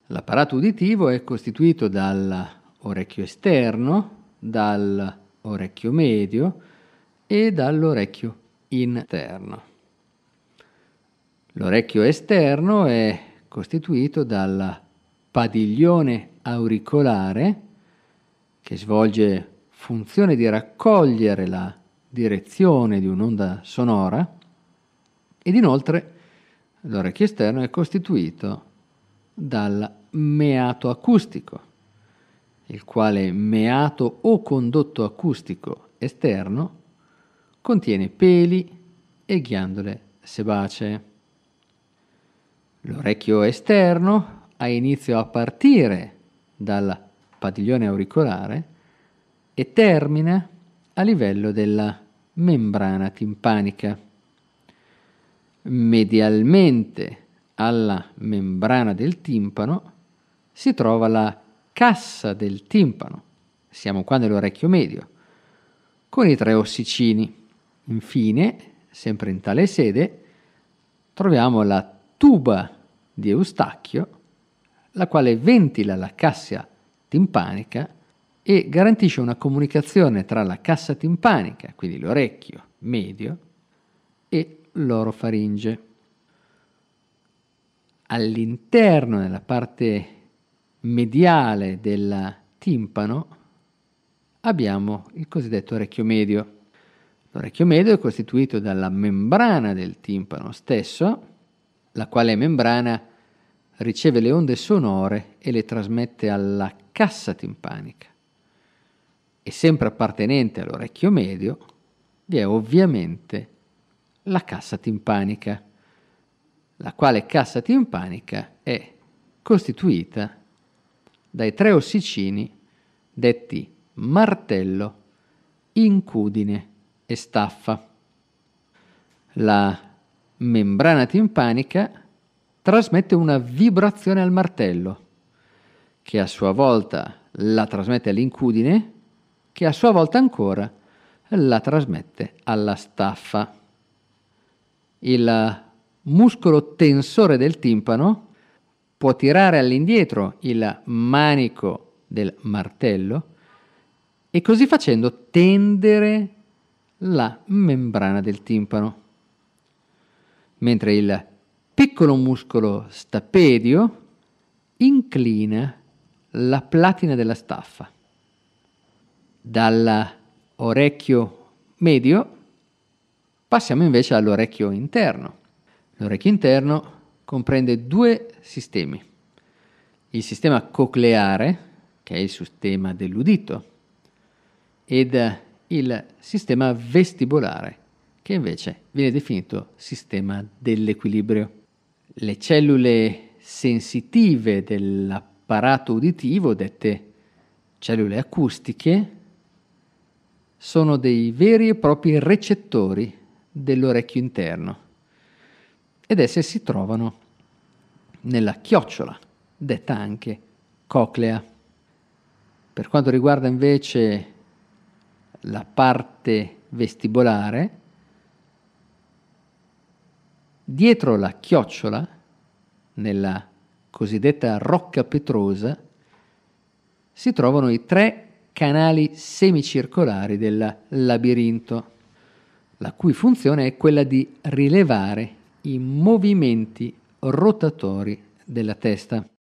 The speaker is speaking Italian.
L'apparato uditivo è costituito dall'orecchio esterno, dall'orecchio medio e dall'orecchio interno. L'orecchio esterno è costituito dal padiglione auricolare, che svolge funzione di raccogliere la direzione di un'onda sonora, ed inoltre l'orecchio esterno è costituito dal meato acustico, il quale meato o condotto acustico esterno contiene peli e ghiandole sebacee. L'orecchio esterno ha inizio a partire dal padiglione auricolare e termina a livello della membrana timpanica. Medialmente alla membrana del timpano si trova la cassa del timpano, siamo qua nell'orecchio medio, con i 3 ossicini. Infine, sempre in tale sede, troviamo la tuba di Eustachio, la quale ventila la cassa timpanica e garantisce una comunicazione tra la cassa timpanica, quindi l'orecchio medio, e l'orofaringe. All'interno, nella parte mediale del timpano, abbiamo il cosiddetto orecchio medio. L'orecchio medio è costituito dalla membrana del timpano stesso, la quale membrana riceve le onde sonore e le trasmette alla cassa timpanica. E sempre appartenente all'orecchio medio vi è ovviamente la cassa timpanica, la quale cassa timpanica è costituita dai 3 ossicini detti martello, incudine e staffa. La membrana timpanica trasmette una vibrazione al martello, che a sua volta la trasmette all'incudine, che a sua volta ancora la trasmette alla staffa. Il muscolo tensore del timpano può tirare all'indietro il manico del martello e così facendo tendere la membrana del timpano, mentre il piccolo muscolo stapedio inclina la platina della staffa. Dall'orecchio medio passiamo invece all'orecchio interno. L'orecchio interno comprende 2 sistemi: il sistema cocleare, che è il sistema dell'udito, ed il sistema vestibolare, che invece viene definito sistema dell'equilibrio. Le cellule sensitive dell'apparato uditivo, dette cellule acustiche, sono dei veri e propri recettori dell'orecchio interno ed esse si trovano nella chiocciola, detta anche coclea. Per quanto riguarda invece la parte vestibolare, dietro la chiocciola, nella cosiddetta rocca petrosa, si trovano i 3 canali semicircolari del labirinto, la cui funzione è quella di rilevare i movimenti rotatori della testa.